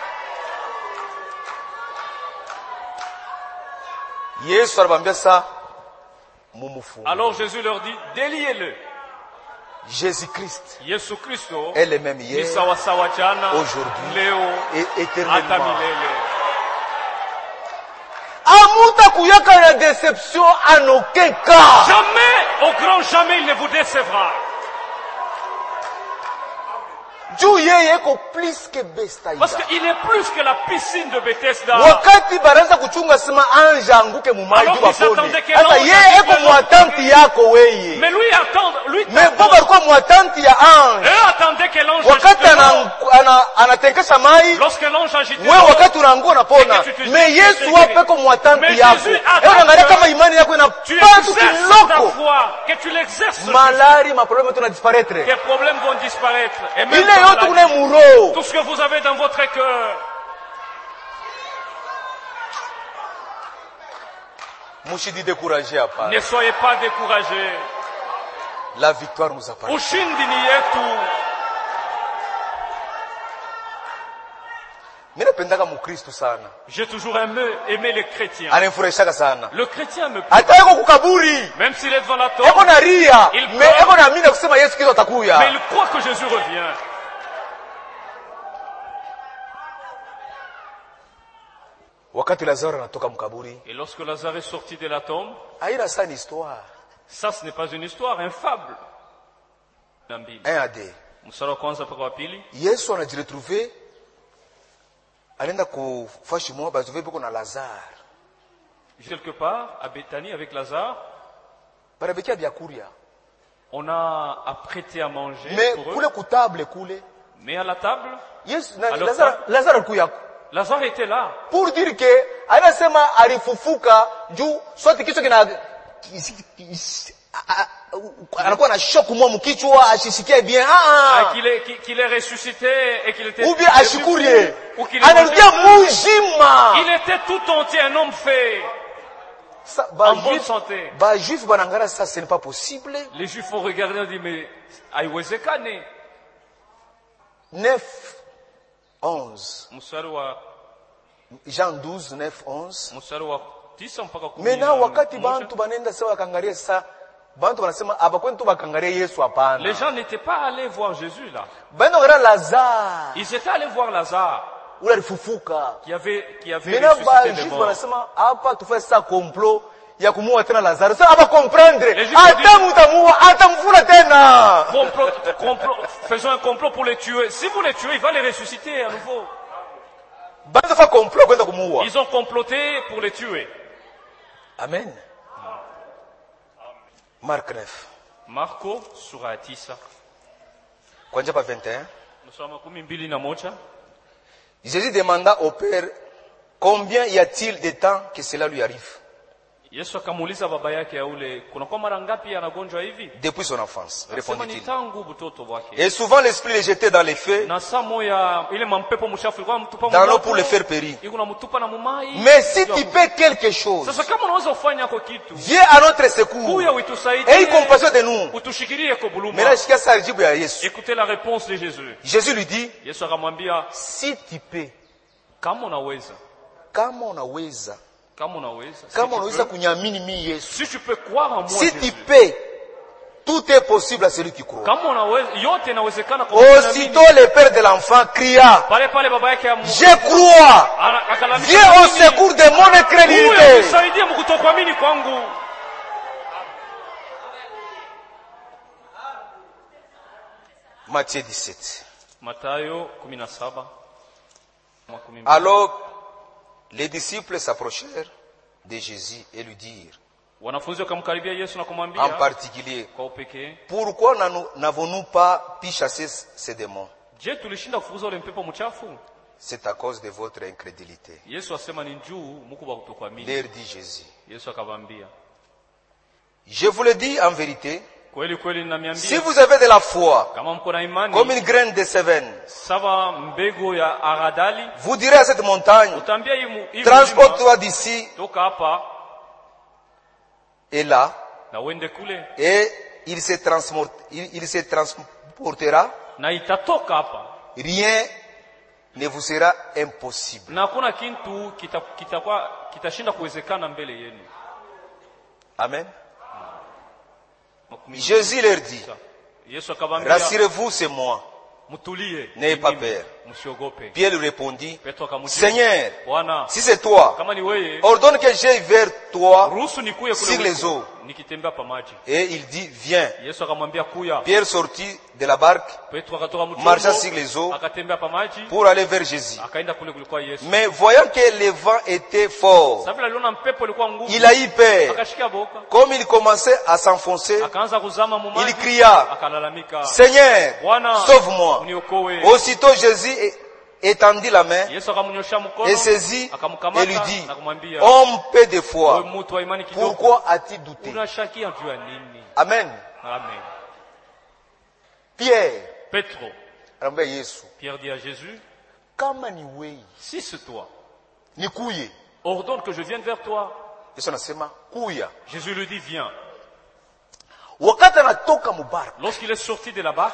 Yesu anamwambia sasa mumufunge. Alors Jésus leur dit, déliez-le. Jésus Christ Yesu Kristo est le même ni hier sawa sawa jana, aujourd'hui, leo, et hata éternellement. milele. Amuta kuyaka na déception en aucun cas. Jamais, au grand jamais, il ne vous décevra. Juu yeye iko plus que Bethsaida. Parce qu'il est plus que la piscine de Bethesda. Wakati baraza kuchunga sima anje anguke mumaji Alors wa qu'ils attendaient pone. que Sasa l'ange yeye iko arrive mwatanti yako weye. Mais lui attend, lui Mais attend. baba alikuwa mwatanti ya anje. Eux attendaient que l'ange Wakati agite l'eau. ana- ana- anatenkesha mai, Lorsque l'ange agitait wewe l'eau, wakati unaangua unapona. Et que tu te Mais dis, Yesu c'est wape guéri. ko mwatanti Mais yako. Jésus attend Ewe angalia que kama imani yako tu inapata tu exerces ta kiloko. foi, que tu l'exerces. Malari maproblème tuna disparaître. Les problèmes vont disparaître. Et même Ile ta yote maladie. une muro. Tout ce que vous avez dans votre cœur. Mushidi découragé hapa. Ne soyez pas découragés. La victoire nous appartient. Ushindi ni yetu. Mimi napendaka mukristo sana. J'ai toujours aimé, aimé les chrétiens. Ananifurahishaka sana. Le chrétien me plaît. Hata yuko kukaburi. Même s'il est devant la tombe, Eko na ria. Il Me croit. eko na amini kusema Yesu Kristo mais atakuya. il croit que Jésus revient. Wakati Lazaro anatoka mkaburi, Et lorsque Lazare est sorti de la tombe, haina sana histoire. ça ce n'est pas une histoire, une fable. Nambili. un à deux. Mstari wa kwanza mpaka wa pili. Yesu anajiretrouver alienda kufashi mwa bazuve biko na Lazare. Quelque part, à Bethanie avec Lazare, Barabekia byakuria. on a apprêté à manger Mais pour eux. kule kutable kule. Mais à la table, Yesu na Alors, Lazare Lazare alikuya. Lazare était là. Pour dire que anasema alifufuka juu sote kichwa kina anakuwa na shock mwa mkichwa ashisikie bien Ah, ah qu'il est, qu'il- qu'il est ressuscité et qu'il était... ou bien ashikurie ou qu'il est anarudia mangé. mujima. Il était tout entier un homme fait. Sa- ba En bonne juif santé. ba juif banangara ça ce n'est pas possible. Les Juifs ont regardé et ont dit, mais haiwezekani. neuf onze Mstari wa Jean douze neuf onze. mstari wa tisa mpaka kumi Mena na wakati moja. bantu banenda sawa kangaria sa bantu wanasema abakwentu bakangaria Yesu hapana. Les gens n'étaient pas allés voir Jésus là. Bano gara Lazare Ils étaient allés voir Lazare ule alifufuka. qui avait, qui avait Mena ba ressuscité des juif morts. wanasema hapa tufanye sasa complot ya kumuua tena Lazaro. Sasa hapa comprendre Les Juifs hata disent- mtamuua hata mfura tena. Complot, complot, faisons un complot pour les tuer. Si vous les tuez, il va les ressusciter à nouveau. Banza fa complot kwenda kumuua. Ils ont comploté pour les tuer. Amen. Marc neuf. Marco sura ya tisa. Kwanza pa vingt et un. Mstari wa kumi mbili na moja. Jésus demanda au Père combien y a-t-il de temps que cela lui arrive Yesu akamuuliza baba yake ya ule, kuna kwa mara ngapi anagonjwa hivi? depuis son enfance, Akasema ni répondit-il. tangu butoto wake. Et souvent l'esprit les jetait dans les feux, Na saa moya ile mampepo mchafu ilikuwa mtupa dans l'eau mmoto, pour les faire périr. ilikuwa mtupa na mumai. Mais si tu peux quelque chose, Sasa kama unaweza kufanya kwa kitu, viens à notre secours kuya et utusaidie. aie compassion de nous. Utushikilie kwa buluma. Maintenant, shikia sa jibu ya Yesu. Écoutez la réponse de Jésus. Jésus lui dit, Yesu akamwambia, si tu peux, kama unaweza, kama unaweza, kama unaweza, si kama tu unaweza peux, kunyamini mi Yesu, si tu peux croire en moi, si tu Jésus. peux, tout est possible à celui qui croit. Kama unaweza, yote inawezekana kwa mtu anaamini. Aussitôt le père de l'enfant cria, Pale pale baba yake ya je crois, Ana- akalalamika, viens au "Mimi, secours de mon huyu incrédulité. nisaidie mkutokuamini kwangu." Matthieu dix-sept. Mathayo kumi na saba. makumi mbili. Alors, les disciples s'approchèrent de Jésus et lui dirent, Wanafunzi wakamkaribia Yesu na en kumwambia particulier, kwa upekee, pourquoi n'avons- n'avons-nous pas pu chasser ces démons? je, tulishinda kufukuza ule mpepo mchafu? C'est à cause de votre incrédulité. Yesu asema ni juu muku ba kutokuamini. Leur dit Jésus. Yesu akamwambia, Je vous le dis en vérité, kweli kweli si ninamiambia, vous avez de la foi, kama mko na imani comme une graine de sévenne, sawa mbegu ya aradali, vous direz à cette montagne, utaambia hii mu- hii mlima, transporte-toi d'ici toka hapa et là, na uende kule, et il se, transmor- il, il se transportera, na itatoka hapa, rien ne vous sera impossible. na hakuna kitu kita- kitakuwa kitashinda kuwezekana mbele yenu. Amen. Makumi Jésus leur dit, tisa. Yesu akamwambia, rassurez-vous, c'est moi. mtulie, N'ayez pas mimi, peur. msiogope. Pierre lui répondit, Petro akamjibu, Seigneur, Bwana, si c'est toi, kama ni wewe, ordonne que j'aille vers toi. ruhusu nikuye sur kule les uliko, eaux. nikitembea pa maji. Et il dit, viens. Yesu akamwambia kuya. Pierre sortit de la barque Petro akatoka mchombo, marcha sur les eaux akatembea pa maji, pour aller vers Jésus. akaenda kule kulikuwa Yesu. Mais voyant que le vent était fort, Sasa vile aliona mpepo ulikuwa nguvu, il a eu peur. akashikia boka, Comme il commençait à s'enfoncer, akaanza kuzama mu maji, il cria, akalalamika, Seigneur, Bwana, sauve-moi. uniokoe. Aussitôt Jésus é- étendit la main Yesu akamnyosha mkono, et saisit akamkamata et lui dit, na kumwambia, homme peu de wewe foi, mtu wa imani kidogo, pourquoi as-tu douté? unashakia juu ya nini? Amen. Amen. Pierre, Petro, anamwambia Yesu, Pierre dit à Jésus, kama ni wewe, si c'est toi, nikuye. ordonne que je vienne vers toi. Yesu anasema kuya. Jésus lui dit, viens. Wakati anatoka mubaraka, Lorsqu'il est sorti de la barque,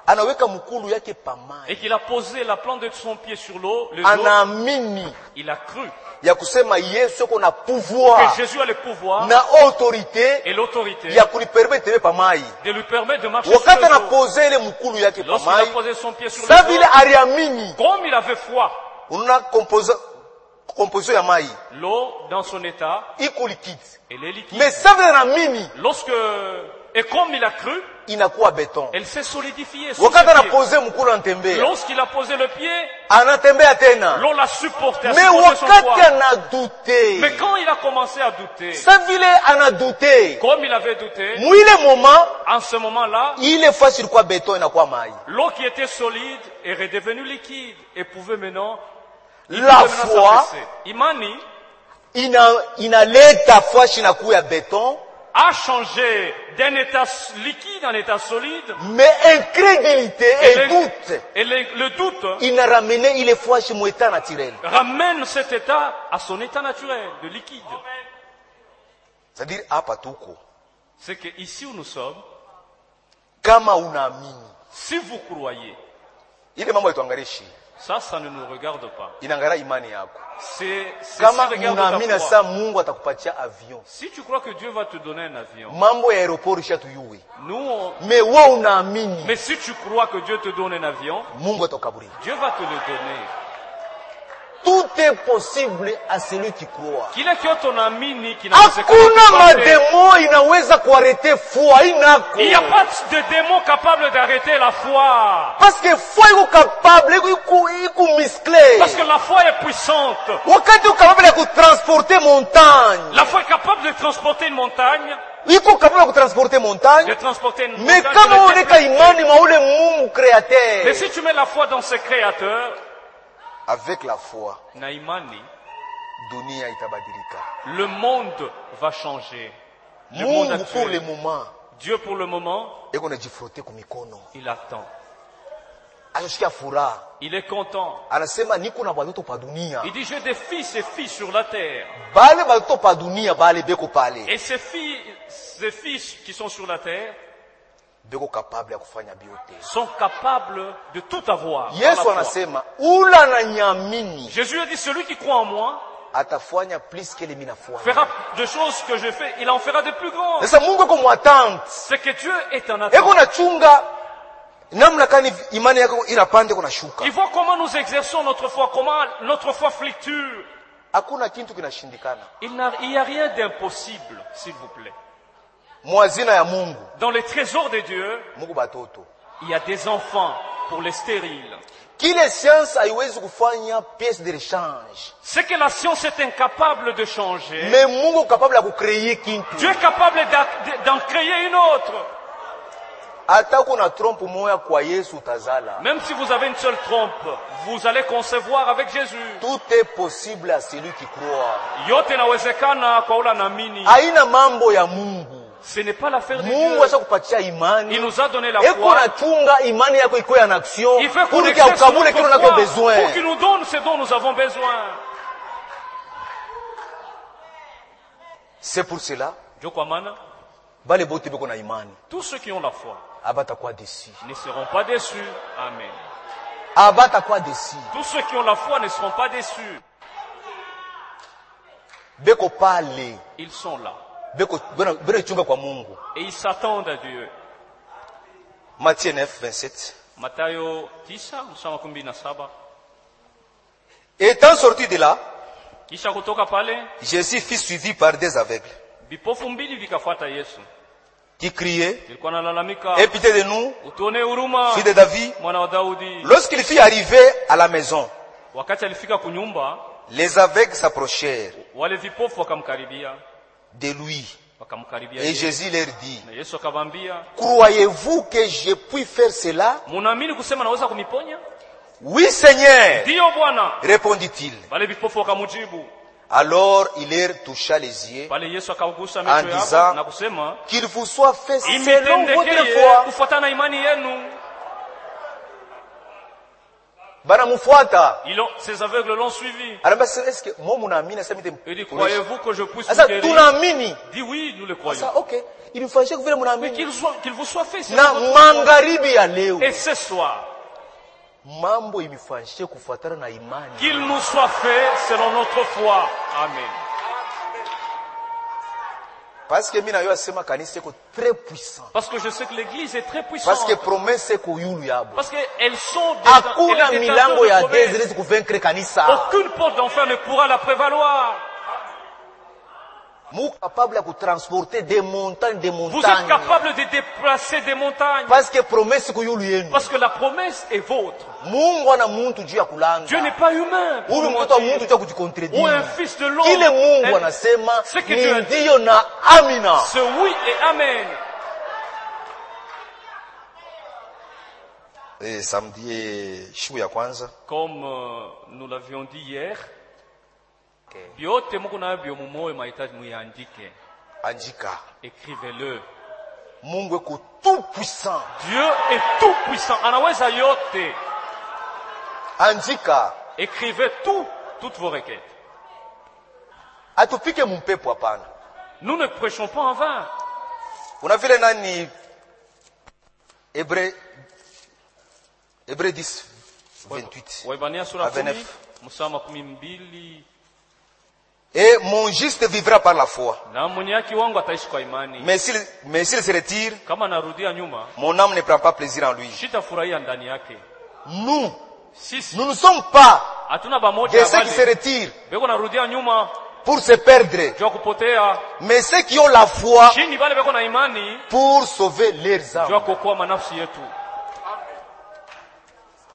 anaweka mkulu yake pamai, et qu'il a posé la plante de son pied sur l'eau, le anaamini il a cru ya kusema Yesu yuko na pouvoir que Jésus a le pouvoir na autorité et l'autorité ya kulipermettre pamai. de lui permettre de marcher sur Wakati le dos. anapoze ile mkulu yake Lorsqu'il a pamai, posé son pied sur sa le vile dos, aliamini, comme il avait foi, una composa composition ya mai l'eau dans son état, iko liquide, elle est liquide. mais sa vile anaamini Lorsque, et comme il a cru, inakuwa beton. elle s'est solidifiée sur Wakati ses pieds. anapoze mkulu anatembea, Lorsqu'il a posé le pied, anatembea tena. l'eau l'a supporté, a Mais supporté son wakati poids. anadute, Mais quand il a commencé à douter, sa vile anadute, comme il avait douté, mwile moment en ce moment-là, ile fasi ilikuwa beton inakuwa mai. l'eau qui était solide est redevenue liquide et pouvait maintenant, il La pouvait maintenant foi s'affaisser. Imani ina inaleta fasi inakuwa beton, a changé d'un état liquide en état solide. mais incrédulité et le, doute et le, le doute inaramene ile fasi mu état naturel. ramène cet état à son état naturel de liquide. C'est-à-dire hapa tuko C'est que ici où nous sommes, kama unaamini si vous croyez, ile mambo ituangarishi ça, ça ne nous regarde pas. inangara imani yako. C'est, c'est Kama si regarde unaamini ta sa foi. Mungu atakupatia avion, Si tu crois que Dieu va te donner un avion, mambo ya aeroport ishatuyue, nous, on- mais wewe unaamini mais si tu crois que Dieu te donne un avion, Mungu atakukaburia. Dieu va te le donner. Tout est possible à celui qui croit. Kile kyote unaamini Hakuna kinawezekana. mademo inaweza kuarete foi inako. Il n'y a pas de démon capable d'arrêter la foi. Parce que foi iko capable, iko iko iko musclé. Parce que la foi est puissante. Wakati uko capable ya kutransporter montagne, La foi est capable de transporter une montagne, iko capable ya kutransporter de montagne. transporter une Mais montagne. kama de unaweka déplacer. imani maule Mungu Mais créateur, si tu mets la foi dans ce créateur, avec la foi, na imani, dunia itabadilika. le monde va changer. Le monde Mungu pour le actuel. moment Dieu pour le moment, iko najifrote kumikono, il attend. anasikia furaha, Il est content. anasema niko na watoto pa dunia, Il dit, j'ai des fils et filles sur la terre. bale watoto pa dunia bale beko pale Et ces filles, ces fils qui sont sur la terre beko capable ya kufanya biote. sont capables de tout avoir. dans la Yesu foi. anasema ula na nyamini Jésus a dit, celui qui croit en moi atafanya plus que les minafua. fera des choses que je fais. Il en fera de plus grandes. Sasa Mungu iko mwatante, C'est que Dieu est en eko attente. nachunga namna kani imani yako inapanda iko nashuka. Il voit comment nous exerçons notre foi, comment notre foi fluctue. Hakuna kitu kinashindikana. Il n'y a rien d'impossible, s'il vous plaît. Mwazina ya Mungu, Dans les trésors de Dieu, Mungu batoto. il y a des enfants pour les stériles. Kile science haiwezi kufanya pièce de rechange. C'est que la science est incapable de changer. Mais Mungu capable ya kucreer kintu. Dieu est capable d'a- d'en créer une autre. Hata kuna trompe moya kwa Yesu utazala. Même si vous avez une seule trompe, vous allez concevoir avec Jésus. Tout est possible à celui qui croit. Yote inawezekana kwa ule anaamini. Haina mambo ya Mungu. Ce n'est pas l'affaire de Mungu Dieu. ashakupatia imani. Il nous a donné la Eko foi. nachunga imani yako iko en action Il fait pour qu'on que exerce ukabule notre kile unako foi besoin. pour qu'il nous donne ce dont nous avons besoin. C'est pour cela Dieu kwa maana, bale bote beko na imani tous ceux qui ont la foi abatakuwa déçus. ne seront pas déçus. Amen. Abatakuwa déçus. Tous ceux qui ont la foi ne seront pas déçus. Beko pale. Ils sont là. Beko bena bena chunga kwa Mungu. Et ils s'attendent à Dieu. Matthieu neuf, vingt-sept. Mathayo tisa, mstari wa kumi na saba. Étant sorti de là, Kisha kutoka pale, Jésus fut suivi par des aveugles vipofu mbili vikafuata Yesu. qui criaient, Ilikuwa nalalamika, aie pitié de nous, utuone huruma, fils de David. mwana wa Daudi. Lorsqu'il fut arrivé à la maison, Wakati alifika kunyumba, les aveugles s'approchèrent wale vipofu wakamkaribia, de lui. wakamkaribia Et Yesu. Jésus leur dit, Na Yesu akamwambia, croyez-vous que je puis faire cela? munaamini kusema naweza kuniponya? Oui, Seigneur, Ndiyo Bwana. répondit-il. Wale vipofu wakamujibu. Alors il leur toucha les yeux, Pale Yesu akaugusa En macho disant, yao na kusema, qu'il vous soit fait selon votre imitendekeye foi. kufuatana na imani yenu. banamufuata. Ils ont, ces aveugles l'ont suivi. Anambia est-ce que moi munaamini sasa mimi? Il dit, croyez-vous que je puisse Sasa vous guérir? tunaamini. Dit oui, nous le croyons. Sasa okay, il fallait que vile Mais munaamini. qu'il soit, qu'il vous soit fait. Na magharibi ya leo. Et ce soir, mambo imefanyike kufuatana na imani. qu'il nous soit fait selon notre foi. Amen. Parce que mimi nayo asema kanisa iko très puissant. Parce que je sais que l'église est très puissante. Parce que promesse iko yulu yabo. Parce qu'elles sont des, hakuna elles milango ya de désir kuvaincre kanisa. Aucune porte d'enfer ne pourra la prévaloir. Vous êtes capable de transporter des montagnes, des montagnes. Vous êtes capable de déplacer des montagnes. Parce que promesse iko yulu yenu. Parce que la promesse est vôtre. Mungu ana muntu juu ya kulanga. Dieu n'est pas humain. Huyu mtoto wa mtu juu ya kujikontredire. Ou un fils de l'homme. Kile Mungu anasema ni ndio na amina. Ce oui et amen. Eh, samedi shu ya kwanza. Comme euh, nous l'avions dit hier. Biote muko na bio mumoyo mahitaji muandike. Andika. Écrivez-le. Mungu eko tout puissant. Dieu est tout puissant. Anaweza yote. Andika. Écrivez tout, toutes vos requêtes. Atupike mpepo hapana. Nous ne prêchons pas en vain. Una vile nani Hébreux Hébreux dix vingt-huit. Waibania sura kumi, Musama kumi mbili. Et mon juste vivra par la foi. Na mwenye haki wangu ataishi kwa imani. Mais s'il mais s'il se retire, kama narudia nyuma, mon âme ne prend pas plaisir en lui. Sitafurahia ndani yake. Nous, sisi, nous ne sommes pas hatuna bamoja de ceux qui se retirent beko narudia nyuma pour se perdre, jua kupotea, mais ceux qui ont la foi chini bale beko na imani pour sauver leurs âmes. jua kuokoa manafsi yetu.